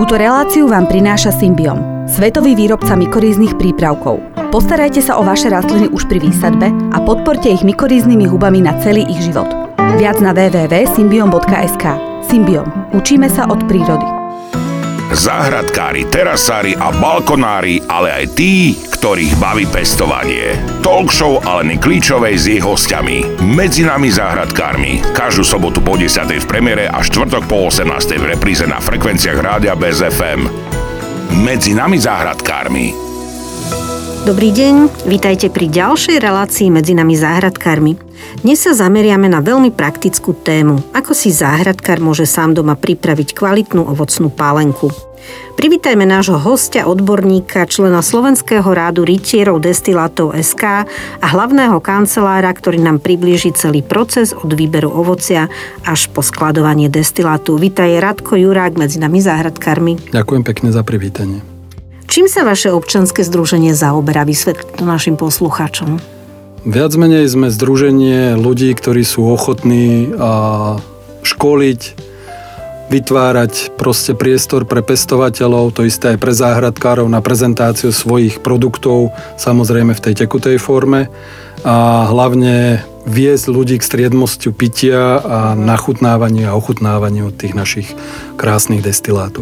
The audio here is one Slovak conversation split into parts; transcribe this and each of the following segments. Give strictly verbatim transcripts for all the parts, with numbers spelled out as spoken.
Túto reláciu vám prináša Symbiom, svetový výrobca mykoríznych prípravkov. Postarajte sa o vaše rastliny už pri výsadbe a podporte ich mykoríznymi hubami na celý ich život. Viac na w w w bodka symbiom bodka es ka. Symbiom. Učíme sa od prírody. Záhradkári, terasári a balkonári, ale aj tí, ktorých baví pestovanie. Talk show Aleny Klíčovej s jej hostiami. Medzi nami záhradkármi. Každú sobotu po desiatej v premiére a štvrtok po osemnástej v repríze na frekvenciách Rádia Bez ef em. Medzi nami záhradkármi. Dobrý deň, vítajte pri ďalšej relácii Medzi nami záhradkármi. Dnes sa zameriame na veľmi praktickú tému, ako si záhradkár môže sám doma pripraviť kvalitnú ovocnú pálenku. Privítajme nášho hostia, odborníka, člena Slovenského rádu rytierov destilátov es ká a hlavného kancelára, ktorý nám priblíži celý proces od výberu ovocia až po skladovanie destilátu. Vítaj Radko Jurák medzi nami záhradkármi. Ďakujem pekne za privítanie. Čím sa vaše občianske združenie zaoberá? Vysvetli to našim poslucháčom. Viac menej sme združenie ľudí, ktorí sú ochotní školiť, vytvárať proste priestor pre pestovateľov, to isté aj pre záhradkárov na prezentáciu svojich produktov, samozrejme v tej tekutej forme a hlavne viesť ľudí k striedmosťu pitia a nachutnávaniu a ochutnávaniu tých našich krásnych destilátov.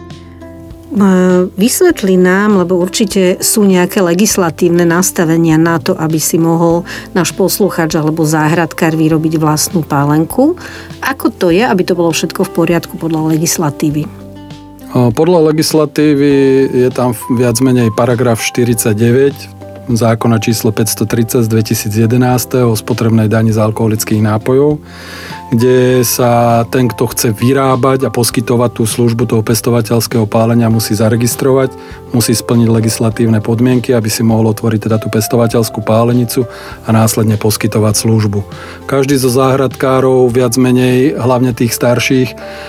Vysvetli nám, lebo určite sú nejaké legislatívne nastavenia na to, aby si mohol náš posluchač alebo záhradkár vyrobiť vlastnú pálenku. Ako to je, aby to bolo všetko v poriadku podľa legislatívy? Podľa legislatívy je tam viac menej paragraf štyridsaťdeväť zákona číslo päťstotridsať z dvetisícjedenásť o spotrebnej dani z alkoholických nápojov, kde sa ten, kto chce vyrábať a poskytovať tú službu toho pestovateľského pálenia, musí zaregistrovať, musí splniť legislatívne podmienky, aby si mohol otvoriť teda tú pestovateľskú pálenicu a následne poskytovať službu. Každý zo záhradkárov, viac menej, hlavne tých starších,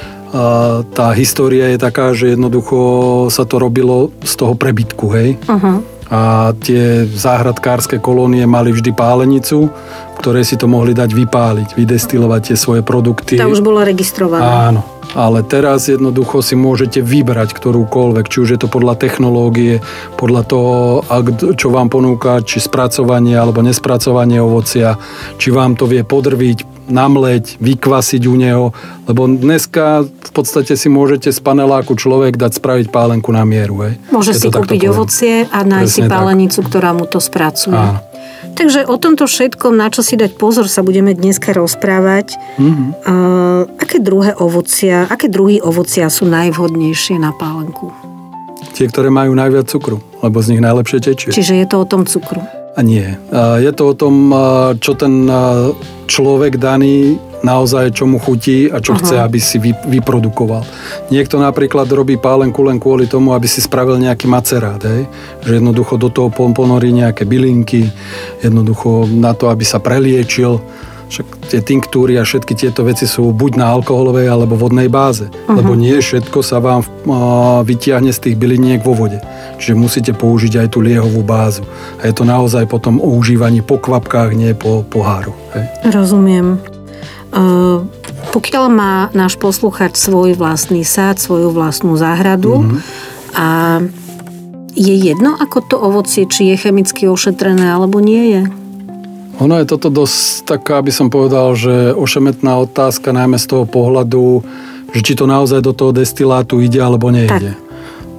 tá história je taká, že jednoducho sa to robilo z toho prebytku, hej? Uh-huh. A tie záhradkárske kolónie mali vždy pálenicu, ktoré si to mohli dať vypáliť, vydestilovať tie svoje produkty. Tá už bola registrovaná. Áno, ale teraz jednoducho si môžete vybrať ktorúkoľvek, či už je to podľa technológie, podľa toho, čo vám ponúka, či spracovanie alebo nespracovanie ovocia, či vám to vie podrviť, namleť, vykvasiť u neho, lebo dneska v podstate si môžete z paneláku človek dať spraviť pálenku na mieru. Hej. Môže si kúpiť ovocie a nájsť si pálenicu, tak, ktorá mu to spracuje. Áno. Takže o tomto všetkom, na čo si dať pozor, sa budeme dneska rozprávať. Mm-hmm. Uh, aké druhé ovocia, aké druhy ovocia sú najvhodnejšie na pálenku? Tie, ktoré majú najviac cukru, lebo z nich najlepšie tečie. Čiže je to o tom cukru? A nie. Je to o tom, čo ten človek daný naozaj čo mu chutí a čo Aha. chce, aby si vyprodukoval. Niekto napríklad robí pálenku len kvôli tomu, aby si spravil nejaký macerát, hej? Že jednoducho do toho ponorí nejaké bylinky, jednoducho na to, aby sa preliečil. Však tie tinktúry a všetky tieto veci sú buď na alkoholovej alebo vodnej báze. Uh-huh. Lebo nie všetko sa vám vytiahne z tých byliniek vo vode. Čiže musíte použiť aj tú liehovú bázu. A je to naozaj potom o užívaní po kvapkách, nie po poháru. Hej. Rozumiem. Uh, pokiaľ má náš posluchač svoj vlastný sád, svoju vlastnú záhradu uh-huh. a je jedno, ako to ovocie, či je chemicky ošetrené alebo nie je? Ono je toto dosť taká, aby som povedal, že ošemetná otázka, najmä z toho pohľadu, že či to naozaj do toho destilátu ide alebo nejde. Tak.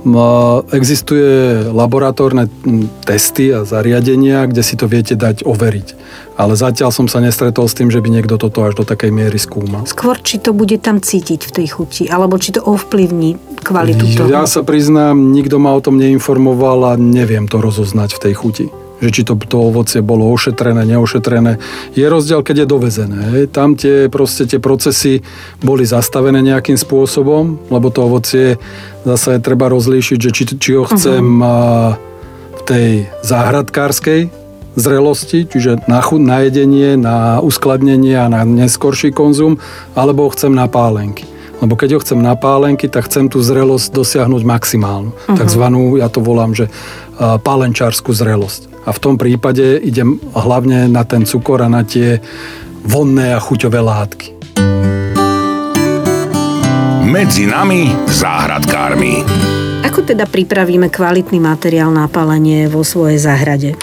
Existuje laboratórne testy a zariadenia, kde si to viete dať overiť. Ale zatiaľ som sa nestretol s tým, že by niekto toto až do takej miery skúmal. Skôr, či to bude tam cítiť v tej chuti, alebo či to ovplyvní kvalitu toho. Ja sa priznám, nikto ma o tom neinformoval a neviem to rozoznať v tej chuti. Že či to, to ovocie bolo ošetrené, neošetrené. Je rozdiel, keď je dovezené. Hej. Tam tie, proste, tie procesy boli zastavené nejakým spôsobom, lebo to ovocie zase treba rozlíšiť, že či, či ho chcem uh-huh. v tej záhradkárskej zrelosti, čiže na chuť, na jedenie, na uskladnenie a na neskorší konzum, alebo ho chcem na pálenky. Lebo keď ho chcem na pálenky, tak chcem tú zrelosť dosiahnuť maximálnu. Uh-huh. Takzvanú, ja to volám, že uh, pálenčárskú zrelosť. A v tom prípade idem hlavne na ten cukor a na tie vonné a chuťové látky. Medzi nami záhradkármi. Ako teda pripravíme kvalitný materiál na palenie vo svojej záhrade?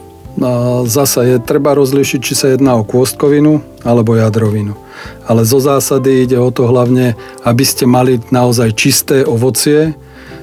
No, zasa je treba rozlišiť, či sa jedná o kôstkovinu alebo jadrovinu. Ale zo zásady ide o to hlavne, aby ste mali naozaj čisté ovocie.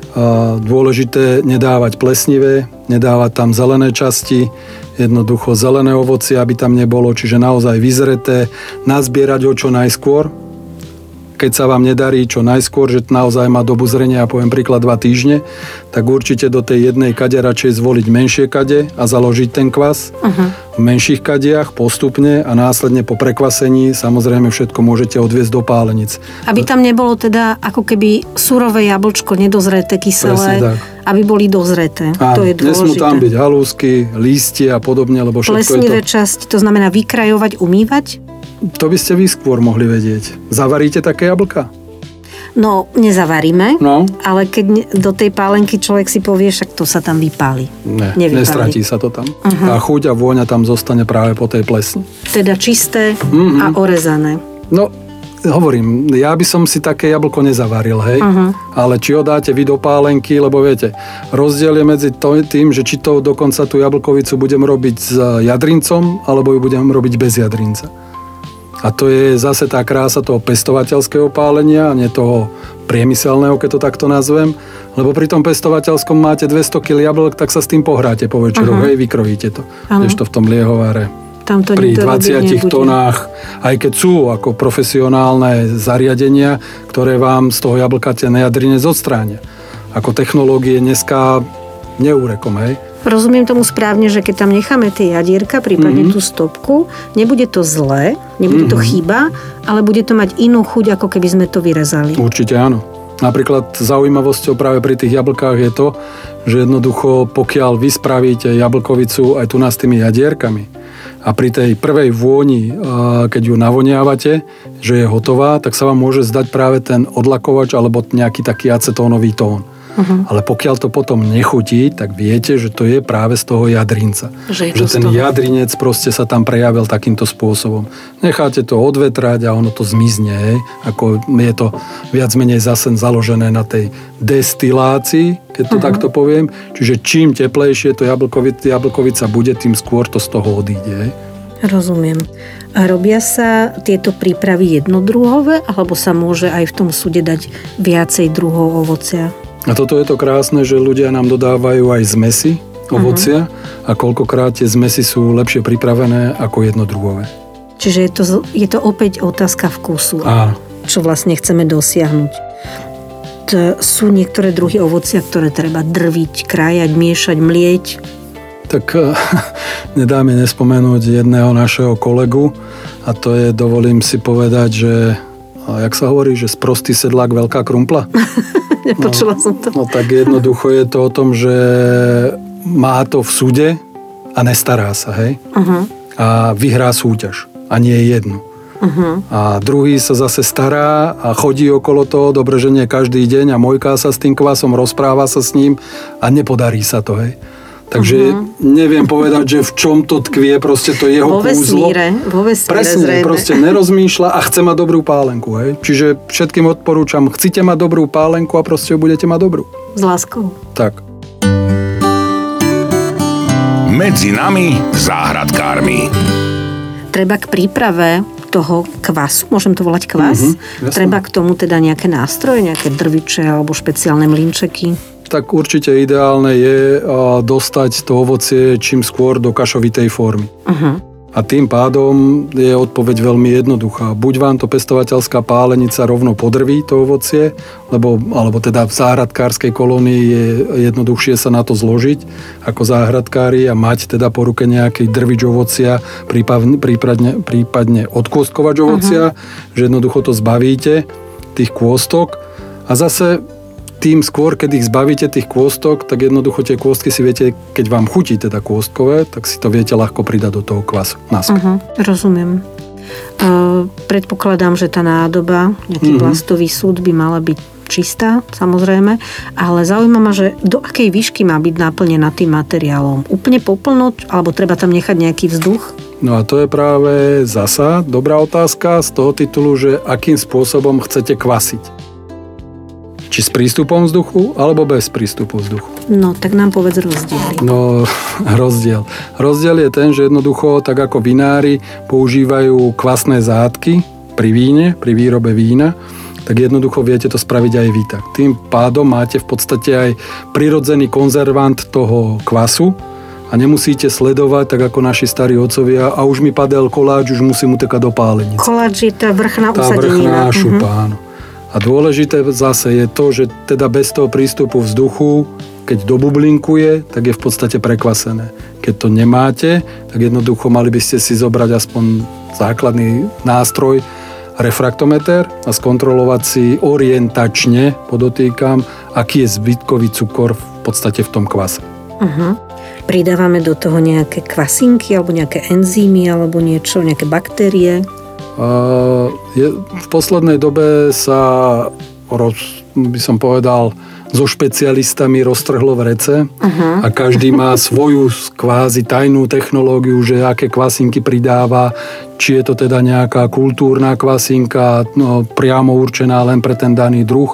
Dôležité nedávať plesnivé, nedávať tam zelené časti, jednoducho zelené ovocie, aby tam nebolo, čiže naozaj vyzreté, nazbierať ho čo najskôr. Keď sa vám nedarí čo najskôr, že naozaj má dobu zrenia, poviem príklad dva týždne, tak určite do tej jednej kade radšej zvoliť menšie kade a založiť ten kvas uh-huh. v menších kadiach postupne a následne po prekvasení samozrejme všetko môžete odviesť do pálenic. Aby tam nebolo teda ako keby surové jablčko, nedozreté, kyselé, aby boli dozreté. Áno, to je dôležité. Nesmú tam byť halúsky, lístie a podobne, lebo všetko plesnivé je to... časť, to znamená vykrajovať, umývať? To by ste vy skôr mohli vedieť. Zavaríte také jablka? No, nezavaríme, no. ale keď do tej pálenky človek si povie, však to sa tam vypáli. Ne, Nevypáli. Nestratí sa to tam. Uh-huh. A chuť a vôňa tam zostane práve po tej plesni. Teda čisté uh-huh. a orezané. No, hovorím, ja by som si také jablko nezavaril, hej. Uh-huh. Ale či ho dáte vy do pálenky, lebo viete, rozdiel je medzi tým, že či to dokonca tú jablkovicu budem robiť s jadrincom, alebo ju budem robiť bez jadrinca. A to je zase tá krása toho pestovateľského pálenia, a nie toho priemyselného, keď to takto nazvem. Lebo pri tom pestovateľskom máte dvesto kilogramov jablok, tak sa s tým pohráte po večeru, uh-huh. hej, vykrojíte to. Uh-huh. Kdežto v tom liehovare tam to pri dvadsiatich tonách, aj keď sú ako profesionálne zariadenia, ktoré vám z toho jablka ten jadrinec odstránia. Ako technológie dneska neúrekom, hej. Rozumiem tomu správne, že keď tam necháme tie jadierka, prípadne mm-hmm. tú stopku, nebude to zlé, nebude mm-hmm. to chyba, ale bude to mať inú chuť, ako keby sme to vyrezali. Určite áno. Napríklad zaujímavosťou práve pri tých jablkách je to, že jednoducho pokiaľ vy spravíte jablkovicu aj tu nás s tými jadierkami a pri tej prvej vôni, keď ju navoniavate, že je hotová, tak sa vám môže zdať práve ten odlakovač alebo nejaký taký acetónový tón. Uh-huh. Ale pokiaľ to potom nechutí, tak viete, že to je práve z toho jadrinca. Že, že ten toho... jadrinec proste sa tam prejavil takýmto spôsobom. Necháte to odvetrať a ono to zmizne. Hej? Ako je to viac menej zase založené na tej destilácii, keď to uh-huh. takto poviem. Čiže čím teplejšie to jablkovica, jablkovica bude, tým skôr to z toho odíde. Hej? Rozumiem. A robia sa tieto prípravy jednodruhové, alebo sa môže aj v tom súde dať viacej druhov ovocia? A toto je to krásne, že ľudia nám dodávajú aj zmesy ovocia uh-huh. a koľkokrát tie zmesy sú lepšie pripravené ako jednodruhové. Čiže je to, je to opäť otázka vkusu, Áno. čo vlastne chceme dosiahnuť. To sú niektoré druhy ovocia, ktoré treba drviť, krájať, miešať, mlieť. Tak nedá mi nespomenúť jedného našeho kolegu a to je, dovolím si povedať, že jak sa hovorí, že sprostý sedlák, veľká krumpla? Nepočula no, som to. No tak jednoducho je to o tom, že má to v súde a nestará sa, hej? Uh-huh. A vyhrá súťaž. A nie jednu. Uh-huh. A druhý sa zase stará a chodí okolo toho, dobre, že nie každý deň a mojká sa s tým kvasom, rozpráva sa s ním a nepodarí sa to, hej? Takže uh-huh. neviem povedať, že v čom to tkvie, proste to jeho vo kúzlo. Vesmíre, vo vesmíre Presne, zrejme. proste nerozmýšľa a chce mať dobrú pálenku. Hej? Čiže všetkým odporúčam, chcete mať dobrú pálenku a proste ju budete mať dobrú. S láskou. Tak. Medzi nami záhradkármi. Treba k príprave toho kvasu, môžem to volať kvas, uh-huh, treba k tomu teda nejaké nástroje, nejaké drviče alebo špeciálne mlynčeky. Tak určite ideálne je dostať to ovocie čím skôr do kašovitej formy. Uh-huh. A tým pádom je odpoveď veľmi jednoduchá. Buď vám to pestovateľská pálenica rovno podrví to ovocie, lebo, alebo teda v záhradkárskej kolónii je jednoduchšie sa na to zložiť ako záhradkári a mať teda po ruke nejaký drvič ovocia, prípadne, prípadne, prípadne odkôstkovač ovocia, uh-huh. že jednoducho to zbavíte tých kôstok a zase tým skôr, keď ich zbavíte tých kôstok, tak jednoducho tie kôstky si viete, keď vám chutí teda kôstkové, tak si to viete ľahko pridať do toho kvasu. Uh-huh, rozumiem. Uh, predpokladám, že tá nádoba, nejaký uh-huh. plastový súd by mala byť čistá, samozrejme, ale zaujíma ma, že do akej výšky má byť naplnená tým materiálom? Úplne poplnúť, alebo treba tam nechať nejaký vzduch? No a to je práve zasa dobrá otázka z toho titulu, že akým spôsobom chcete kvasiť. Či s prístupom vzduchu, alebo bez prístupu vzduchu. No, tak nám povedz rozdiely. No, rozdiel. Rozdiel je ten, že jednoducho, tak ako vinári používajú kvasné zátky pri víne, pri výrobe vína, tak jednoducho viete to spraviť aj vy tak. Tým pádom máte v podstate aj prirodzený konzervant toho kvasu a nemusíte sledovať, tak ako naši starí otcovia, a už mi padel koláč, už musím utekať do pálenice. Koláč je tá vrchná tá usadenina. Tá vrchná šupa, uh-huh. áno. A dôležité zase je to, že teda bez toho prístupu vzduchu, keď dobublinkuje, tak je v podstate prekvasené. Keď to nemáte, tak jednoducho mali by ste si zobrať aspoň základný nástroj, refraktometer, a skontrolovať si orientačne, podotýkam, aký je zbytkový cukor v podstate v tom kvase. Uh-huh. Pridávame do toho nejaké kvasinky, alebo nejaké enzymy, alebo niečo, nejaké baktérie? Uh, je, v poslednej dobe sa, roz, by som povedal, so špecialistami roztrhlo v rece uh-huh. a každý má svoju kvázi tajnú technológiu, že aké kvasinky pridáva, či je to teda nejaká kultúrna kvasinka, no, priamo určená len pre ten daný druh.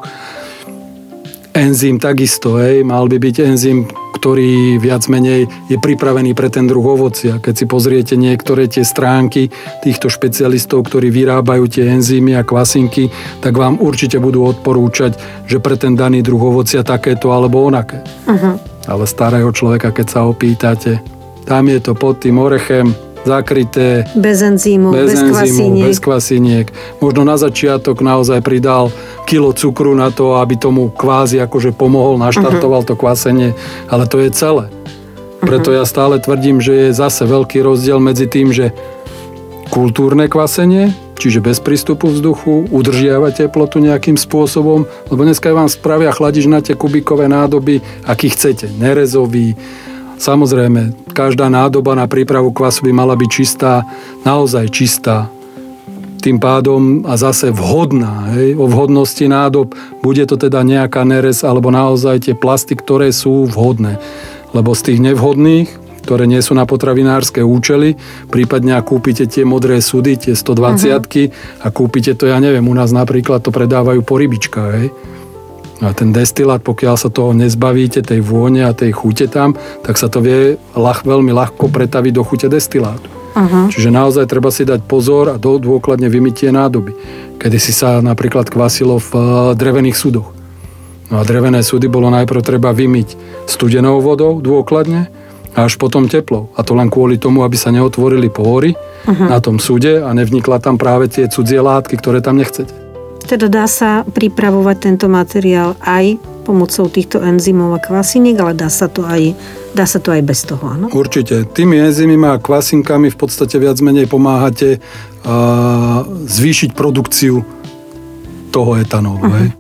Enzym takisto, hej, mal by byť enzym, ktorý viac menej je pripravený pre ten druh ovocia. Keď si pozriete niektoré tie stránky týchto špecialistov, ktorí vyrábajú tie enzymy a kvasinky, tak vám určite budú odporúčať, že pre ten daný druh ovocia takéto alebo onaké. Uh-huh. Ale starého človeka, keď sa opýtate, tam je to pod tým orechem, zakryté. Bez enzýmu, bez, bez kvasiniek. Bez kvasiniek. Možno na začiatok naozaj pridal kilo cukru na to, aby tomu kvázi akože pomohol, naštartoval uh-huh. to kvasenie, ale to je celé. Preto uh-huh. ja stále tvrdím, že je zase veľký rozdiel medzi tým, že kultúrne kvasenie, čiže bez prístupu vzduchu, udržiava teplotu nejakým spôsobom, lebo dneska vám spravia chladičnaté kubíkové nádoby, aký chcete, nerezový. Samozrejme, každá nádoba na prípravu kvasu by mala byť čistá, naozaj čistá. Tým pádom a zase vhodná. Hej? O vhodnosti nádob bude to teda nejaká nerez alebo naozaj tie plasty, ktoré sú vhodné. Lebo z tých nevhodných, ktoré nie sú na potravinárske účely, prípadne ak kúpite tie modré sudy, tie stodvadsiatky uh-huh. a kúpite to, ja neviem, u nás napríklad to predávajú po rybičkách, hej? A ten destilát, pokiaľ sa toho nezbavíte, tej vône a tej chute tam, tak sa to vie ľah, veľmi ľahko pretaviť do chute destilátu. Uh-huh. Čiže naozaj treba si dať pozor a do, dôkladne vymyť tie nádoby. Kedy si sa napríklad kvasilo v drevených sudoch. No a drevené sudy bolo najprv treba vymyť studenou vodou dôkladne a až potom teplou. A to len kvôli tomu, aby sa neotvorili pory uh-huh. na tom sude a nevnikla tam práve tie cudzie látky, ktoré tam nechcete. Teda dá sa pripravovať tento materiál aj pomocou týchto enzymov a kvasiniek, ale dá sa to aj, dá sa to aj bez toho, áno? Určite. Tými enzymami a kvasinkami v podstate viac menej pomáhate uh, zvýšiť produkciu toho etanólu. Uh-huh. Hej?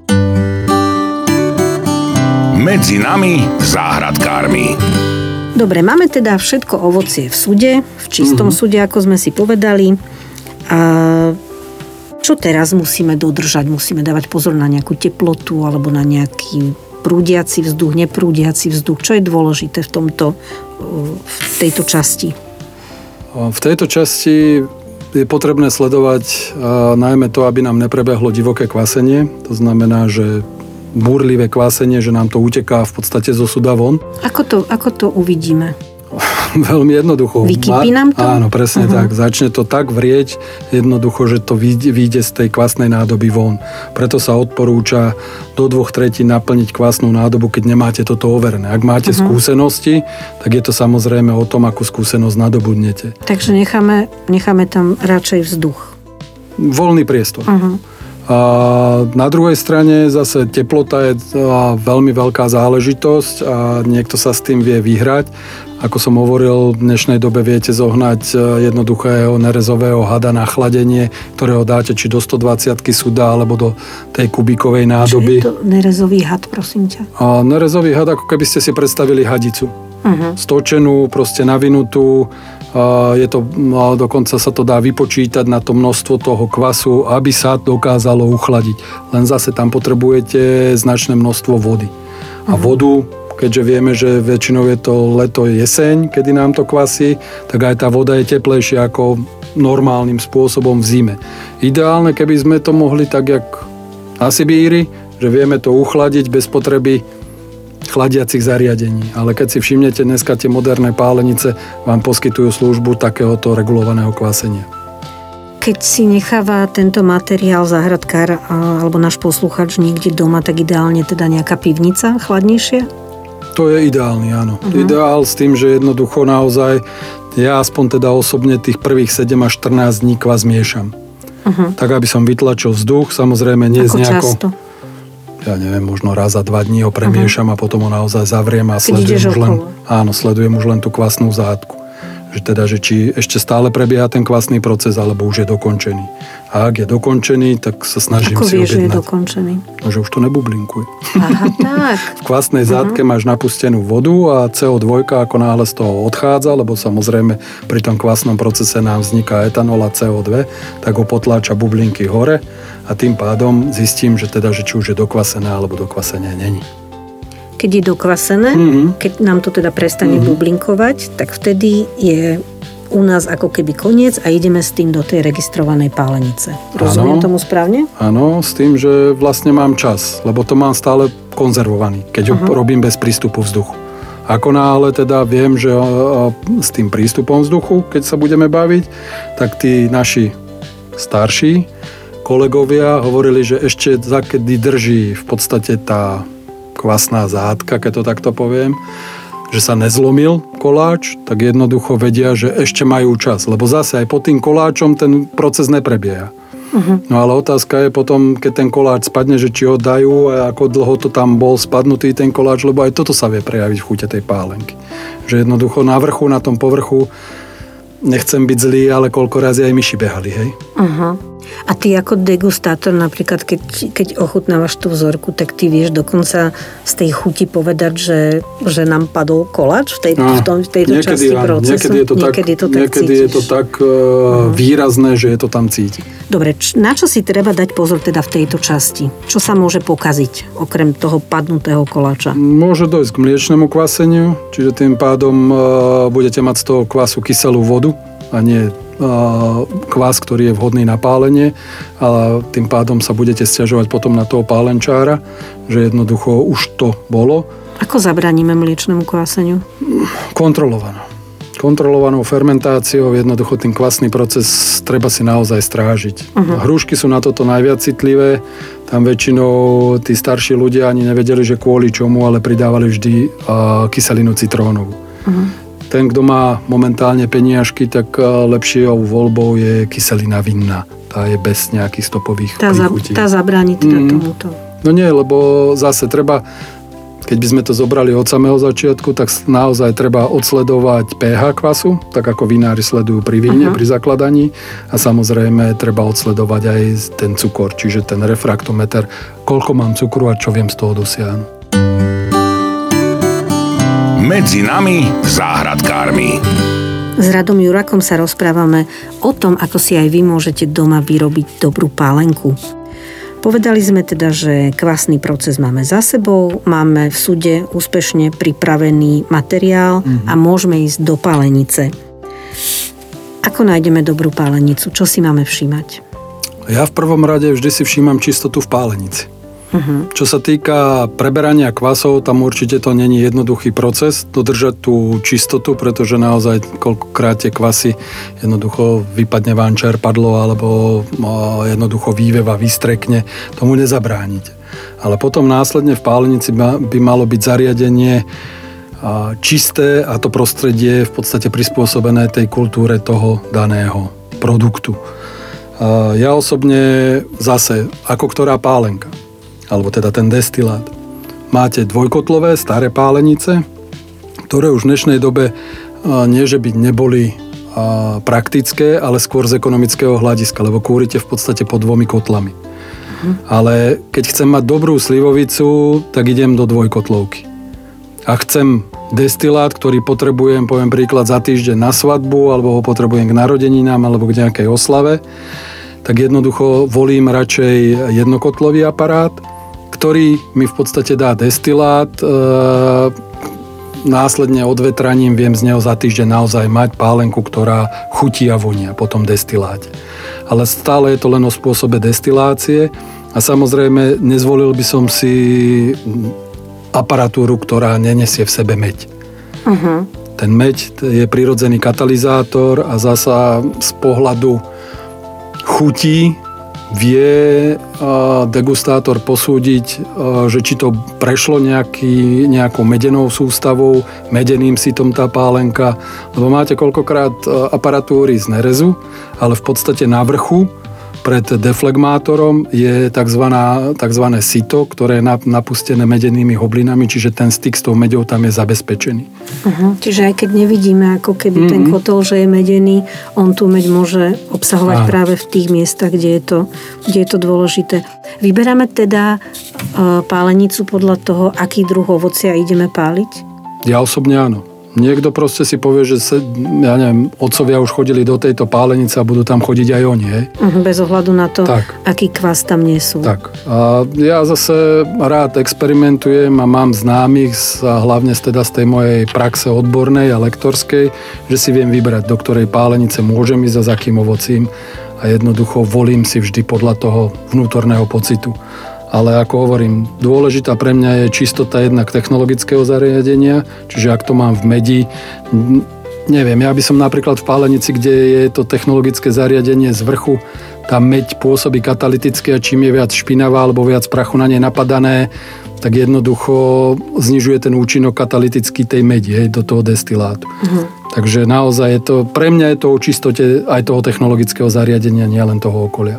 Medzi nami záhradkármi. Dobre, máme teda všetko ovocie v sude, v čistom uh-huh. sude, ako sme si povedali. A čo teraz musíme dodržať? Musíme dávať pozor na nejakú teplotu alebo na nejaký prúdiaci vzduch, neprúdiaci vzduch. Čo je dôležité v tomto, v tejto časti? V tejto časti je potrebné sledovať najmä to, aby nám neprebehlo divoké kvasenie. To znamená, že búrlivé kvasenie, že nám to uteká v podstate zo suda von. Ako to, ako to uvidíme? Veľmi jednoducho. Vykypí nám to? Áno, presne uh-huh. tak. Začne to tak vrieť jednoducho, že to vyjde z tej kvasnej nádoby von. Preto sa odporúča do dvoch tretín naplniť kvasnú nádobu, keď nemáte toto overené. Ak máte uh-huh. skúsenosti, tak je to samozrejme o tom, akú skúsenosť nadobudnete. Takže necháme, necháme tam radšej vzduch. Voľný priestor. Uh-huh. A na druhej strane zase teplota je veľmi veľká záležitosť a niekto sa s tým vie vyhrať. Ako som hovoril, v dnešnej dobe viete zohnať jednoduchého nerezového hada na chladenie, ktorého dáte či do stodvadsiatky suda, alebo do tej kubíkovej nádoby. Čo je to nerezový had, prosím ťa? A nerezový had, ako keby ste si predstavili hadicu. Uh-huh. Stočenú, proste navinutú. Je to, dokonca sa to dá vypočítať na to množstvo toho kvasu, aby sa dokázalo uchladiť. Len zase tam potrebujete značné množstvo vody. A uh-huh. vodu, keďže vieme, že väčšinou je to leto, jeseň, kedy nám to kvasí, tak aj tá voda je teplejšia ako normálnym spôsobom v zime. Ideálne, keby sme to mohli tak, jak na Sibíri, že vieme to uchladiť bez potreby chladiacich zariadení. Ale keď si všimnete, dneska tie moderné pálenice vám poskytujú službu takéhoto regulovaného kvasenia. Keď si necháva tento materiál záhradkár alebo náš posluchač niekde doma, tak ideálne teda nejaká pivnica chladnejšia? To je ideálny, áno. Uh-huh. Ideál s tým, že jednoducho naozaj ja aspoň teda osobne tých prvých sedem až štrnásť dní kvas miešam. Uh-huh. Tak, aby som vytlačil vzduch, samozrejme nie z nejako... často? Ja neviem, možno raz za dva dní ho premiešam uh-huh. a potom ho naozaj zavriem a Keď sledujem už len, áno, sledujem už len tú kvasnú zátku. Že teda, že či ešte stále prebieha ten kvasný proces, alebo už je dokončený. A ak je dokončený, tak sa snažím Ako si vieš, objednať. že je dokončený? No, že už to nebublinkuje. Aha, tak. V kvasnej zátke uh-huh. máš napustenú vodu a cé o dva ako náhle z toho odchádza, lebo samozrejme pri tom kvasnom procese nám vzniká etanol a cé o dva, tak ho potláča bublinky hore a tým pádom zistím, že teda, že či už je dokvasené alebo dokvasené není. Keď je dokvasené, mm-hmm. keď nám to teda prestane mm-hmm. bublinkovať, tak vtedy je u nás ako keby koniec a ideme s tým do tej registrovanej pálenice. Rozumiem tomu správne? Áno, s tým, že vlastne mám čas, lebo to mám stále konzervovaný, keď uh-huh. ho robím bez prístupu vzduchu. Ako náhle teda viem, že s tým prístupom vzduchu, keď sa budeme baviť, tak tí naši starší kolegovia hovorili, že ešte zakedy drží v podstate tá kvasná zátka, keď to takto poviem, že sa nezlomil koláč, tak jednoducho vedia, že ešte majú čas. Lebo zase aj pod tým koláčom ten proces neprebieha. Uh-huh. No ale otázka je potom, keď ten koláč spadne, že či ho dajú a ako dlho to tam bol spadnutý ten koláč, lebo aj toto sa vie prejaviť v chute tej pálenky. Že jednoducho na vrchu, na tom povrchu, nechcem byť zlý, ale koľko razy aj myši behali, hej? Uh-huh. A ty ako degustátor napríklad, keď, keď ochutnávaš tú vzorku, tak ty vieš dokonca z tej chuti povedať, že, že nám padol koláč v, tej, no, v, tom, v tejto niekedy, časti áno, procesu? Niekedy je to niekedy tak, to tak, niekedy je to tak uh, uh-huh. výrazné, že je to tam cítiť. Dobre, č- na čo si treba dať pozor teda v tejto časti? Čo sa môže pokaziť, okrem toho padnutého koláča? Môže dojsť k mliečnemu kvaseniu, čiže tým pádom uh, budete mať z toho kvasu kyselú vodu a nie kvás, ktorý je vhodný na pálenie, a tým pádom sa budete sťažovať potom na toho pálenčára, že jednoducho už to bolo. Ako zabraníme mliečnemu kváseniu? Kontrolovano. Kontrolovanou fermentáciou, jednoducho ten kvasný proces treba si naozaj strážiť. Uh-huh. Hrušky sú na toto najviac citlivé, tam väčšinou tí starší ľudia ani nevedeli, že kvôli čomu, ale pridávali vždy uh, kyselinu citrónovú. Uh-huh. Ten, kto má momentálne peniažky, tak lepšou voľbou je kyselina vinná. Tá je bez nejakých stopových tá príchutí. Za, tá zabráni teda mm. tomuto. No nie, lebo zase treba, keď by sme to zobrali od samého začiatku, tak naozaj treba odsledovať pH kvasu, tak ako vinári sledujú pri víne, uh-huh. pri zakladaní. A samozrejme treba odsledovať aj ten cukor, čiže ten refraktometer, koľko mám cukru a čo viem z toho dosiahnuť. Medzi nami záhradkármi. S Radom Jurakom sa rozprávame o tom, ako si aj vy môžete doma vyrobiť dobrú pálenku. Povedali sme teda, že kvasný proces máme za sebou, máme v súde úspešne pripravený materiál mm-hmm. a môžeme ísť do pálenice. Ako nájdeme dobrú pálenicu? Čo si máme všímať? Ja v prvom rade vždy si všímam čistotu v pálenici. Uh-huh. Čo sa týka preberania kvasov, tam určite to není jednoduchý proces dodržať tú čistotu, pretože naozaj koľkokrát tie kvasy jednoducho vypadne vám čerpadlo alebo jednoducho výveva vystrekne, tomu nezabránite. Ale potom následne v pálenici by malo byť zariadenie čisté a to prostredie v podstate prispôsobené tej kultúre toho daného produktu. Ja osobne zase, ako ktorá pálenka, alebo teda ten destilát. Máte dvojkotlové staré pálenice, ktoré už v dnešnej dobe nie, že by neboli praktické, ale skôr z ekonomického hľadiska, lebo kúrite v podstate pod dvomi kotlami. Mhm. Ale keď chcem mať dobrú slivovicu, tak idem do dvojkotlovky. A chcem destilát, ktorý potrebujem, poviem príklad, za týždeň na svadbu, alebo ho potrebujem k narodeninám, alebo k nejakej oslave, tak jednoducho volím radšej jednokotlový aparát, ktorý mi v podstate dá destilát, následne odvetraním viem z neho za týždeň naozaj mať pálenku, ktorá chutí a vonia po tom destiláte. Ale stále je to len o spôsobe destilácie a samozrejme nezvolil by som si aparatúru, ktorá nenesie v sebe meď. Uh-huh. Ten meď je prirodzený katalizátor a zasa z pohľadu chutí vie degustátor posúdiť, že či to prešlo nejaký, nejakou medenou sústavou, medeným sitom tá pálenka, lebo máte koľkokrát aparatúry z nerezu, ale v podstate na vrchu pred deflegmátorom je takzvaná, takzvané sito, ktoré je napustené medenými hoblinami, čiže ten styk s tou meďou tam je zabezpečený. Uh-huh. Čiže aj keď nevidíme ako keby mm-hmm. ten kotol, že je medený, on tú meď môže obsahovať Áno. práve v tých miestach, kde je to, kde je to dôležité. Vyberáme teda uh, pálenicu podľa toho, aký druh ovocia ideme páliť? Ja osobne áno. Niekto proste si povie, že se, ja neviem, otcovia už chodili do tejto pálenice a budú tam chodiť aj oni, hej? Bez ohľadu na to, tak. aký kvás tam nesú. Tak. A ja zase rád experimentujem a mám známych, a hlavne teda z tej mojej praxe odbornej a lektorskej, že si viem vybrať, do ktorej pálenice môžem ísť a za akým ovocím a jednoducho volím si vždy podľa toho vnútorného pocitu. Ale ako hovorím, dôležitá pre mňa je čistota jednak technologického zariadenia, čiže ak to mám v medi, neviem, ja by som napríklad v pálenici, kde je to technologické zariadenie z vrchu, tá meď pôsobí katalyticky a čím je viac špinavá alebo viac prachu na nej napadané, tak jednoducho znižuje ten účinok katalytický tej medi, hej, do toho destilátu. Uh-huh. Takže naozaj je to, pre mňa je to o čistote aj toho technologického zariadenia, nielen toho okolia.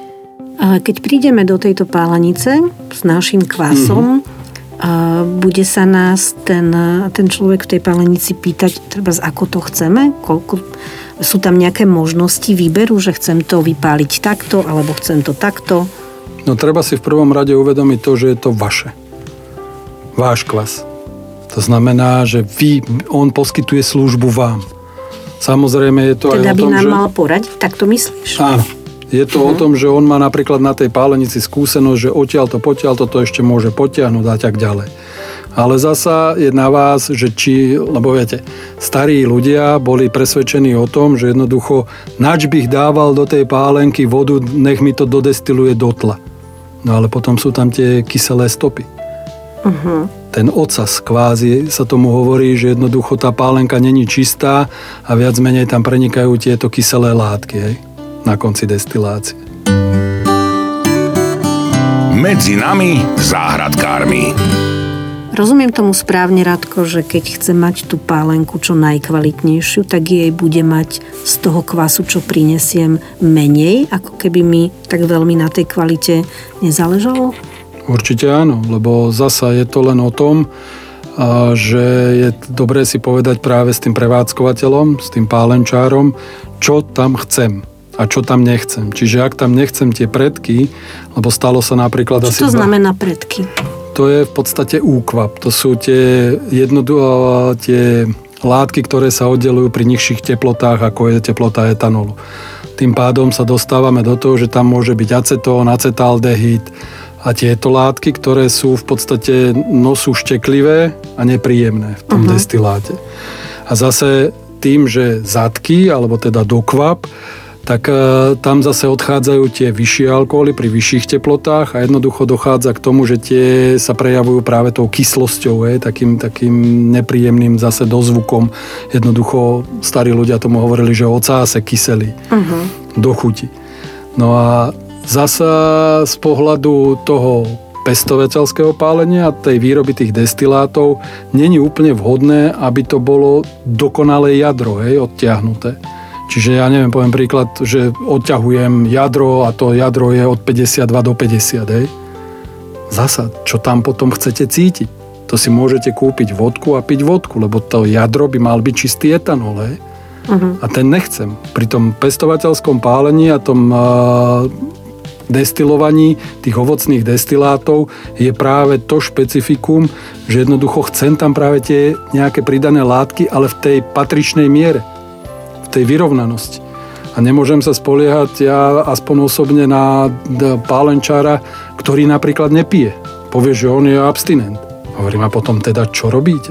Keď prídeme do tejto pálenice s našim kvásom, mm-hmm. bude sa nás ten, ten človek v tej pálenici pýtať, treba ako to chceme? Koľko, sú tam nejaké možnosti výberu, že chcem to vypáliť takto, alebo chcem to takto? No treba si v prvom rade uvedomiť to, že je to vaše. Váš kvás. To znamená, že vy, on poskytuje službu vám. Samozrejme je to teda aj o tom, že... Teda by nám mal poradiť, tak to myslíš? Áno. Je to uh-huh. o tom, že on má napríklad na tej pálenici skúsenosť, že odtiaľto, potiaľto to ešte môže potiahnuť a tak ďalej. Ale zasa je na vás, že či, lebo viete, starí ľudia boli presvedčení o tom, že jednoducho nač bych dával do tej pálenky vodu, nech mi to dodestiluje do tla. No ale potom sú tam tie kyselé stopy. Uh-huh. Ten ocas kvázi sa tomu hovorí, že jednoducho tá pálenka není čistá a viac menej tam prenikajú tieto kyselé látky, hej? Na konci destilácie. Medzi nami záhradkármi. Rozumiem tomu správne, Radko, že keď chce mať tú pálenku čo najkvalitnejšiu, tak jej bude mať z toho kvasu, čo prinesiem, menej, ako keby mi tak veľmi na tej kvalite nezáležalo? Určite áno, lebo zasa je to len o tom, že je dobré si povedať práve s tým prevádzkovateľom, s tým pálenčárom, čo tam chcem a čo tam nechcem. Čiže ak tam nechcem tie predky, lebo stalo sa napríklad... Čo asi to znamená predky? To je v podstate úkvap. To sú tie, jednodu, tie látky, ktoré sa oddelujú pri nižších teplotách, ako je teplota etanolu. Tým pádom sa dostávame do toho, že tam môže byť acetón, acetaldehyd a tieto látky, ktoré sú v podstate no, sú šteklivé a nepríjemné v tom uh-huh. destiláte. A zase tým, že zadky, alebo teda dokvap, tak e, tam zase odchádzajú tie vyššie alkoholy pri vyšších teplotách a jednoducho dochádza k tomu, že tie sa prejavujú práve tou kyslosťou, je, takým, takým nepríjemným zase dozvukom. Jednoducho starí ľudia tomu hovorili, že ocáse kyselí uh-huh. do chuti. No a zasa z pohľadu toho pestovateľského pálenia a tej výroby tých destilátov není úplne vhodné, aby to bolo dokonalé jadro, hej, odtiahnuté. Čiže ja neviem, poviem príklad, že odťahujem jadro a to jadro je od päťdesiatdva do päťdesiat, hej. Zasa, čo tam potom chcete cítiť? To si môžete kúpiť vodku a piť vodku, lebo to jadro by mal byť čistý etanol, hej. Uh-huh. A ten nechcem. Pri tom pestovateľskom pálení a tom uh, destilovaní tých ovocných destilátov je práve to špecifikum, že jednoducho chcem tam práve tie nejaké pridané látky, ale v tej patričnej miere. Tej vyrovnanosti. A nemôžem sa spoliehať ja aspoň osobne na pálenčára, ktorý napríklad nepije. Povie, že on je abstinent. Hovorím, a potom teda čo robíte?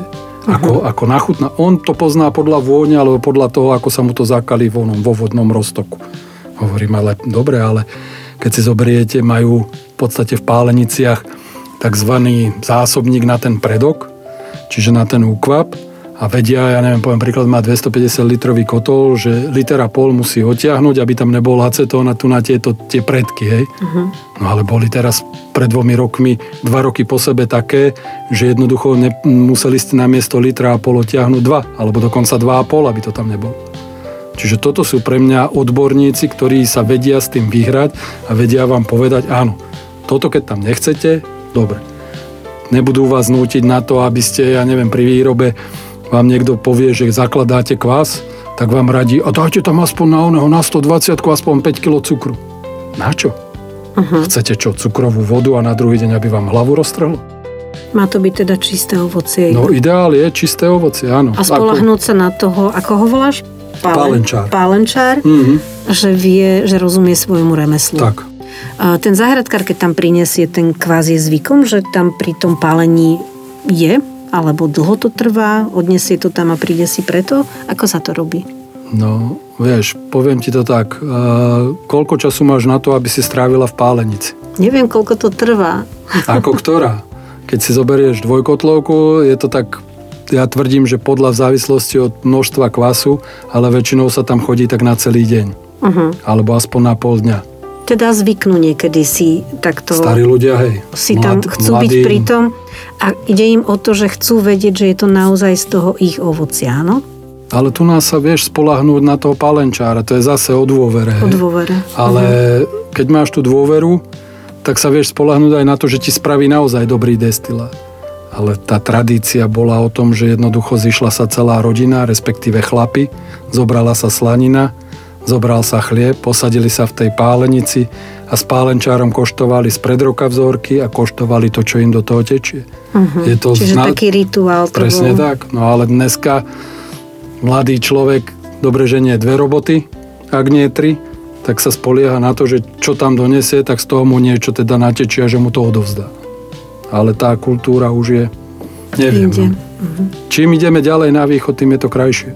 Ako, ako nachutná. On to pozná podľa vône, alebo podľa toho, ako sa mu to zakalí vo, vo vodnom roztoku. Hovorím, ale dobre, ale keď si zoberiete, majú v podstate v páleniciach takzvaný zásobník na ten predok, čiže na ten úkvap, a vedia, ja neviem, poviem príklad, má dvestopäťdesiat litrový kotol, že liter a pol musí odtiahnuť, aby tam nebol acetón a tu na tieto tie predky, hej. Uh-huh. No ale boli teraz pred dvomi rokmi, dva roky po sebe také, že jednoducho ne, museli ste na miesto litra a pol odtiahnuť dva, alebo dokonca dva a pol, aby to tam nebolo. Čiže toto sú pre mňa odborníci, ktorí sa vedia s tým vyhrať a vedia vám povedať, áno, toto keď tam nechcete, dobre. Nebudú vás nútiť na to, aby ste, ja neviem, pri výrobe vám niekto povie, že zakladáte kvás, tak vám radí, a dajte tam aspoň na oného, na stodvadsať aspoň päť kilogramov cukru. Na čo? Uh-huh. Chcete čo, cukrovú vodu a na druhý deň, aby vám hlavu roztrhlo? Má to byť teda čisté ovocie. No ideál je čisté ovocie, áno. A spoľahnúť sa na toho, ako ho voláš? Pálen, pálenčár. Pálenčár, uh-huh. že vie, že rozumie svojmu remeslu. Tak. A ten záhradkár, keď tam prinesie ten kvás, je zvykom, že tam pri tom pálení je? Alebo dlho to trvá, odniesie to tam a príde si preto? Ako sa to robí? No, vieš, poviem ti to tak. Uh, koľko času máš na to, aby si strávila v pálenici? Neviem, koľko to trvá. Ako ktorá? Keď si zoberieš dvojkotlovku, je to tak, ja tvrdím, že podľa v závislosti od množstva kvasu, ale väčšinou sa tam chodí tak na celý deň. Uh-huh. Alebo aspoň na pol dňa. Teda zvyknú niekedy si takto... Starí ľudia, hej. Si tam Mlad, chcú mladí. Byť pri tom a ide im o to, že chcú vedieť, že je to naozaj z toho ich ovocia, áno? Ale tu nás sa vieš spoľahnúť na toho palenčára, to je zase o dôvere. Hej. O dôvere. Ale uh-huh. keď máš tú dôveru, tak sa vieš spoľahnúť aj na to, že ti spraví naozaj dobrý destilát. Ale tá tradícia bola o tom, že jednoducho zišla sa celá rodina, respektíve chlapi, zobrala sa slanina, zobral sa chlieb, posadili sa v tej pálenici a s pálenčárom koštovali z predroka vzorky a koštovali to, čo im do toho tečie. Uh-huh. Je to Čiže zna... taký rituál. Presne bol... tak. No ale dneska mladý človek, dobre, že nie dve roboty, ak nie tri, tak sa spolieha na to, že čo tam donesie, tak z toho mu niečo teda natečia, že mu to odovzdá. Ale tá kultúra už je, neviem. Ide. Uh-huh. Čím ideme ďalej na východ, tým je to krajšie.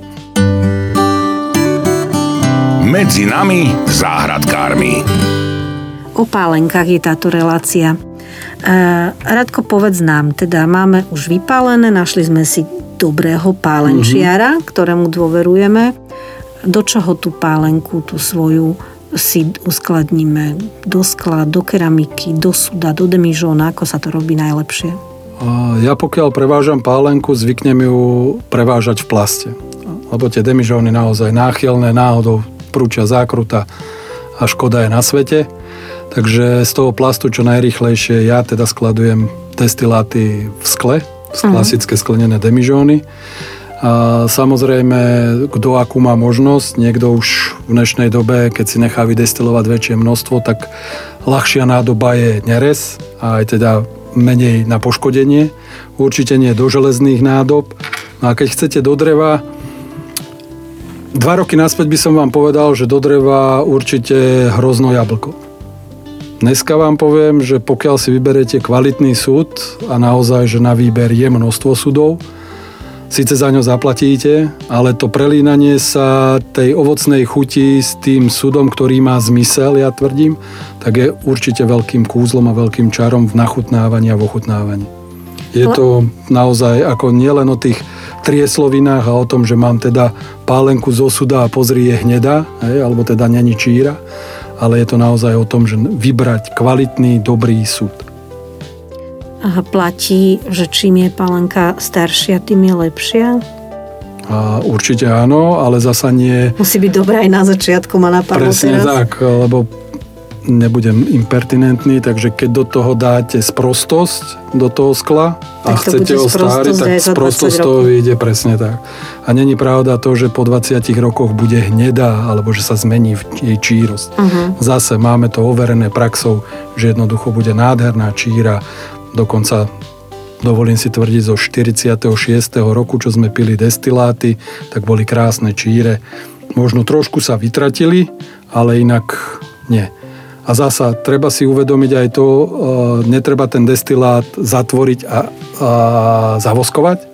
Medzi nami záhradkármi. O pálenkách je táto relácia. E, Radko, povedz nám, teda máme už vypálené, našli sme si dobrého pálenčiara, mm-hmm. ktorému dôverujeme. Do čoho tú pálenku, tú svoju si uskladníme? Do skla, do keramiky, do suda, do demižóna? Ako sa to robí najlepšie? Ja pokiaľ prevážam pálenku, zvyknem ju prevážať v plaste. Lebo tie demižóny naozaj náchylné, náhodou prúčia zákruta a škoda je na svete. Takže z toho plastu čo najrýchlejšie ja teda skladujem destiláty v skle, klasické sklenené demižóny. A samozrejme, kto akú má možnosť, niekto už v dnešnej dobe, keď si nechá vydestilovať väčšie množstvo, tak ľahšia nádoba je nerez a aj teda menej na poškodenie. Určite nie do železných nádob. No a keď chcete do dreva, dva roky naspäť by som vám povedal, že do dreva určite hrozno jablko. Dneska vám poviem, že pokiaľ si vyberete kvalitný súd a naozaj, že na výber je množstvo súdov, síce za ňo zaplatíte, ale to prelínanie sa tej ovocnej chuti s tým súdom, ktorý má zmysel, ja tvrdím, tak je určite veľkým kúzlom a veľkým čarom v nachutnávaní a v ochutnávaní. Je to naozaj ako nielen o tých trieslovinách a o tom, že mám teda pálenku zo suda a pozri je hnedá, hej, alebo teda není číra, ale je to naozaj o tom, že vybrať kvalitný, dobrý súd. A platí, že čím je pálenka staršia, tým je lepšia? A určite áno, ale zasa nie... Musí byť dobrá aj na začiatku, ma napadlo teraz. Presne tak, lebo nebudem impertinentný, takže keď do toho dáte sprostosť do toho skla a chcete ho stáriť, tak sprostosť toho vyjde presne tak. A není pravda to, že po dvadsiatich rokoch bude hnedá, alebo že sa zmení jej čírosť. Uh-huh. Zase máme to overené praxou, že jednoducho bude nádherná číra. Dokonca dovolím si tvrdiť zo štyridsiateho šiesteho roku, čo sme pili destiláty, tak boli krásne číre. Možno trošku sa vytratili, ale inak nie. A zasa treba si uvedomiť aj to, netreba ten destilát zatvoriť a, a zavoskovať,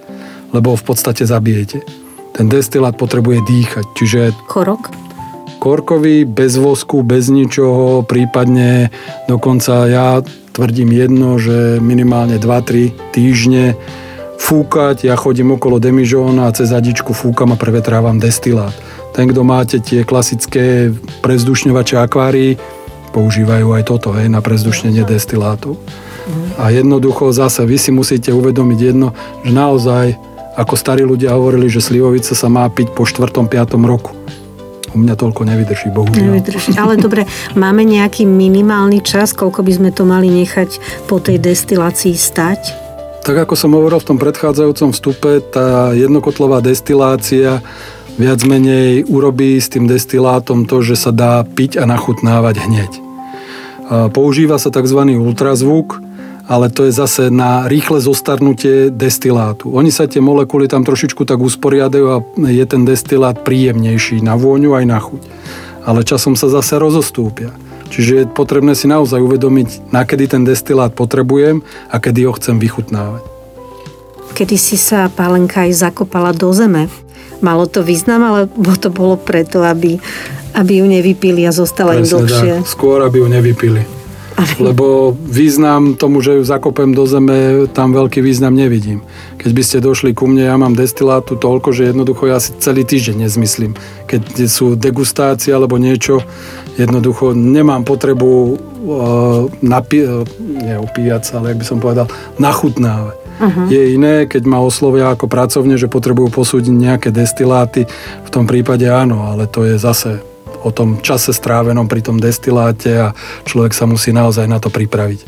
lebo v podstate zabijete. Ten destilát potrebuje dýchať, čiže... Korok? Korkový, bez vosku, bez ničoho, prípadne dokonca ja tvrdím jedno, že minimálne dva tri týždne fúkať, ja chodím okolo demižóna a cez zadičku fúkam a prevetrávam destilát. Ten, kto máte tie klasické prezdušňovače akvárií, používajú aj toto, hej, na prezdušnenie destilátov. A jednoducho zase vy si musíte uvedomiť jedno, že naozaj, ako starí ľudia hovorili, že slivovica sa má piť po štvrtom piatom roku. U mňa toľko nevydrží, bohužiaľ. Nevydrží. Ale dobre, máme nejaký minimálny čas, koľko by sme to mali nechať po tej destilácii stať? Tak ako som hovoril v tom predchádzajúcom vstupe, tá jednokotlová destilácia viac menej urobí s tým destilátom to, že sa dá piť a nachutnávať hneď. Používa sa tzv. Ultrazvuk, ale to je zase na rýchle zostarnutie destilátu. Oni sa tie molekuly tam trošičku tak usporiadajú a je ten destilát príjemnejší na vôňu aj na chuť. Ale časom sa zase rozostúpia. Čiže je potrebné si naozaj uvedomiť, nakedy ten destilát potrebujem a kedy ho chcem vychutnávať. Kedy si sa pálenka aj zakopala do zeme. Malo to význam, alebo to bolo preto, aby, aby ju nevypili a zostala im dlhšie? Tak. Skôr, aby ju nevypili. Lebo význam tomu, že ju zakopem do zeme, tam veľký význam nevidím. Keď by ste došli ku mne, ja mám destilátu toľko, že jednoducho ja si celý týždeň nezmyslím. Keď sú degustácie alebo niečo, jednoducho nemám potrebu uh, napi- uh, nie opíjať sa, ale jak by som povedal, nachutnávať. Uh-huh. Je iné, keď ma oslovia ako pracovne, že potrebujú posúdiť nejaké destiláty, v tom prípade áno, ale to je zase o tom čase strávenom pri tom destiláte a človek sa musí naozaj na to pripraviť.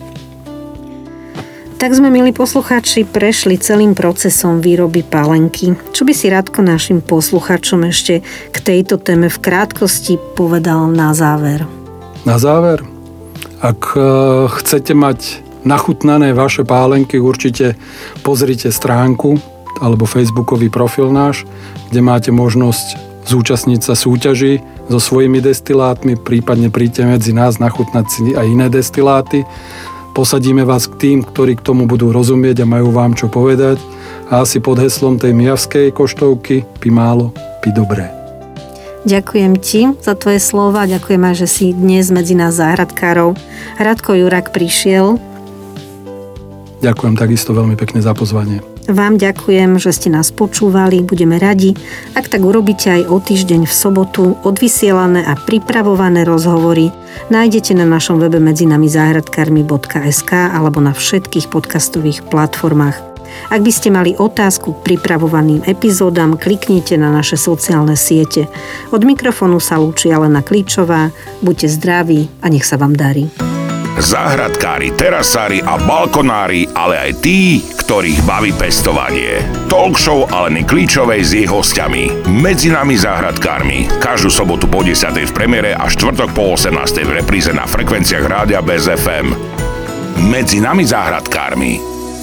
Tak sme, milí poslucháči, prešli celým procesom výroby pálenky. Čo by si Radko našim poslucháčom ešte k tejto téme v krátkosti povedal na záver? Na záver? Ak chcete mať nachutnané vaše pálenky, určite pozrite stránku alebo facebookový profil náš, kde máte možnosť zúčastniť sa súťaží so svojimi destilátmi, prípadne príďte medzi nás nachutnať si aj iné destiláty. Posadíme vás k tým, ktorí k tomu budú rozumieť a majú vám čo povedať. A asi pod heslom tej mijavskej koštovky pi málo, pi dobré. Ďakujem ti za tvoje slova, ďakujem aj, že si dnes medzi nás záhradkárov Radko Jurák prišiel. Ďakujem takisto veľmi pekne za pozvanie. Vám ďakujem, že ste nás počúvali, budeme radi, ak tak urobíte aj o týždeň v sobotu. Odvysielané a pripravované rozhovory nájdete na našom webe medzinami záhradkármi bodka es ká alebo na všetkých podcastových platformách. Ak by ste mali otázku k pripravovaným epizódam, kliknite na naše sociálne siete. Od mikrofónu sa lúči Alena Klíčová, buďte zdraví a nech sa vám darí. Záhradkári, terasári a balkonári, ale aj tí, ktorých baví pestovanie. Talk show Aleny Klíčovej s jej hostiami. Medzi nami záhradkármi. Každú sobotu po desiatej v premiére a štvrtok po osemnástej v repríze na frekvenciách Rádia Bez ef em. Medzi nami záhradkármi.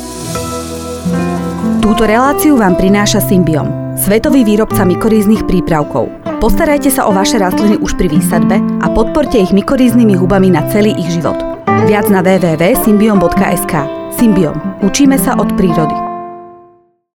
Túto reláciu vám prináša Symbiom, svetový výrobca mykoríznych prípravkov. Postarajte sa o vaše rastliny už pri výsadbe a podporte ich mykoríznymi hubami na celý ich život. Viac na w w w bodka symbiom bodka es ká. Symbiom. Učíme sa od prírody.